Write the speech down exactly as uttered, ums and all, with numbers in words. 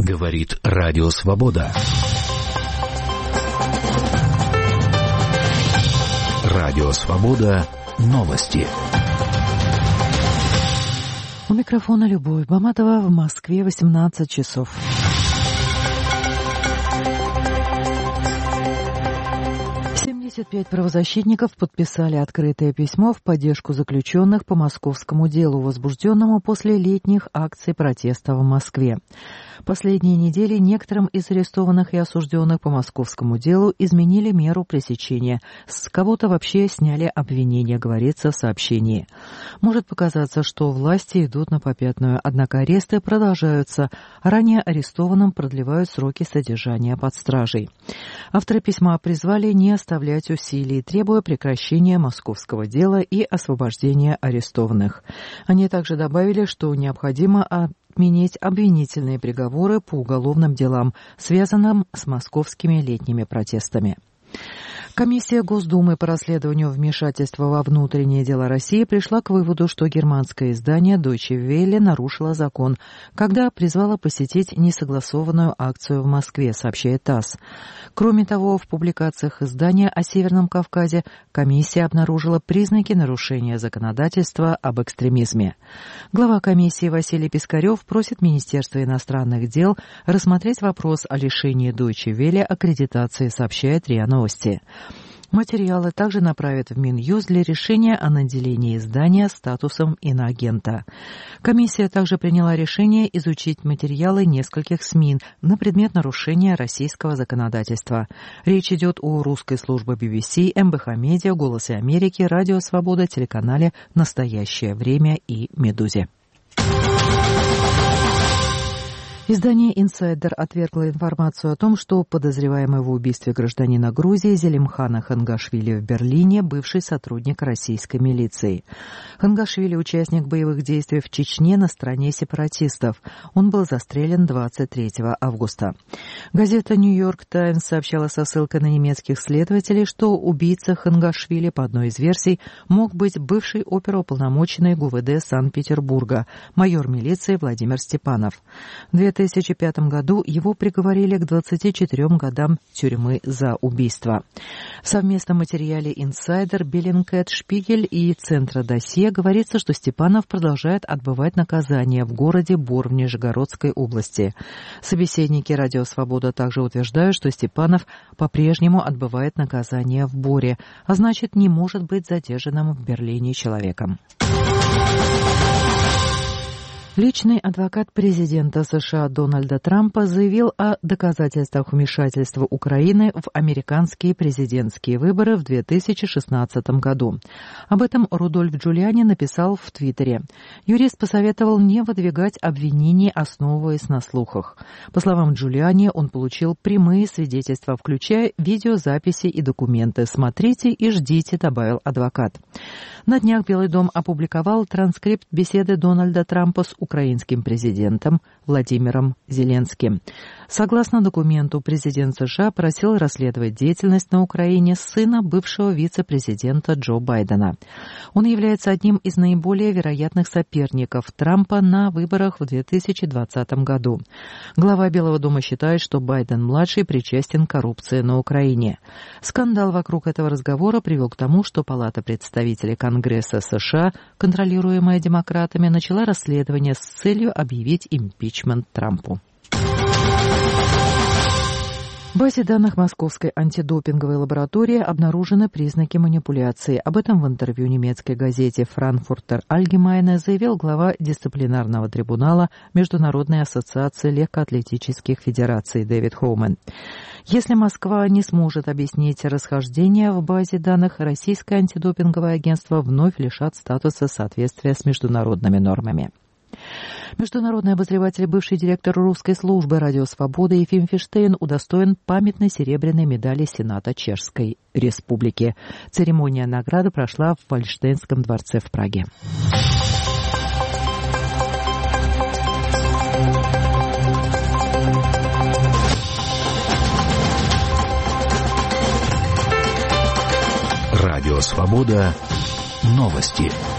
Говорит Радио Свобода. Радио Свобода. Новости. У микрофона Любовь Баматова. В Москве восемнадцать часов. семьдесят пять правозащитников подписали открытое письмо в поддержку заключенных по московскому делу, возбужденному после летних акций протеста в Москве. Последние недели некоторым из арестованных и осужденных по московскому делу изменили меру пресечения. С кого-то вообще сняли обвинения, говорится в сообщении. Может показаться, что власти идут на попятную, однако аресты продолжаются. Ранее арестованным продлевают сроки содержания под стражей. Авторы письма призвали не оставлять усилий, требуя прекращения московского дела и освобождения арестованных. Они также добавили, что необходимо отменить обвинительные приговоры по уголовным делам, связанным с московскими летними протестами. Комиссия Госдумы по расследованию вмешательства во внутренние дела России пришла к выводу, что германское издание Deutsche Welle нарушило закон, когда призвало посетить несогласованную акцию в Москве, сообщает ТАСС. Кроме того, в публикациях издания о Северном Кавказе комиссия обнаружила признаки нарушения законодательства об экстремизме. Глава комиссии Василий Пискарев просит Министерство иностранных дел рассмотреть вопрос о лишении Deutsche Welle аккредитации, сообщает РИА Новости. Материалы также направят в Минюст для решения о наделении издания статусом иноагента. Комиссия также приняла решение изучить материалы нескольких СМИ на предмет нарушения российского законодательства. Речь идет о русской службе би би си, эм бэ ха Медиа, Голосе Америки, Радио Свобода, телеканале «Настоящее время» и «Медузе». Издание «Инсайдер» отвергло информацию о том, что подозреваемый в убийстве гражданина Грузии Зелимхана Хангашвили в Берлине бывший сотрудник российской милиции. Хангашвили – участник боевых действий в Чечне на стороне сепаратистов. Он был застрелен двадцать третьего августа. Газета «Нью-Йорк Таймс» сообщала со ссылкой на немецких следователей, что убийца Хангашвили, по одной из версий, мог быть бывший оперуполномоченный ГУВД Санкт-Петербурга, майор милиции Владимир Степанов. В две тысячи пятом году его приговорили к двадцати четырем годам тюрьмы за убийство. В совместном материале «Инсайдер», «Беллингкет», «Шпигель» и «Центра досье» говорится, что Степанов продолжает отбывать наказание в городе Бор в Нижегородской области. Собеседники «Радио Свобода» также утверждают, что Степанов по-прежнему отбывает наказание в Боре, а значит, не может быть задержанным в Берлине человеком. Личный адвокат президента США Дональда Трампа заявил о доказательствах вмешательства Украины в американские президентские выборы в две тысячи шестнадцатом году. Об этом Рудольф Джулиани написал в Твиттере. Юрист посоветовал не выдвигать обвинений, основываясь на слухах. По словам Джулиани, он получил прямые свидетельства, включая видеозаписи и документы. «Смотрите и ждите», — добавил адвокат. На днях Белый дом опубликовал транскрипт беседы Дональда Трампа с украинским президентом Владимиром Зеленским. Согласно документу, президент США просил расследовать деятельность на Украине сына бывшего вице-президента Джо Байдена. Он является одним из наиболее вероятных соперников Трампа на выборах в две тысячи двадцатом году. Глава Белого дома считает, что Байден-младший причастен к коррупции на Украине. Скандал вокруг этого разговора привел к тому, что Палата представителей Конгресса США, контролируемая демократами, начала расследование с целью объявить импичмент Трампу. В базе данных Московской антидопинговой лаборатории обнаружены признаки манипуляции. Об этом в интервью немецкой газете «Франкфуртер Альгемайне» заявил глава дисциплинарного трибунала Международной ассоциации легкоатлетических федераций Дэвид Хоумен. Если Москва не сможет объяснить расхождения в базе данных, российское антидопинговое агентство вновь лишат статуса соответствия с международными нормами. Международный обозреватель, бывший директор русской службы «Радио Свобода» Ефим Фиштейн удостоен памятной серебряной медали Сената Чешской Республики. Церемония награды прошла в Вальштейнском дворце в Праге. Радио Свобода. Новости.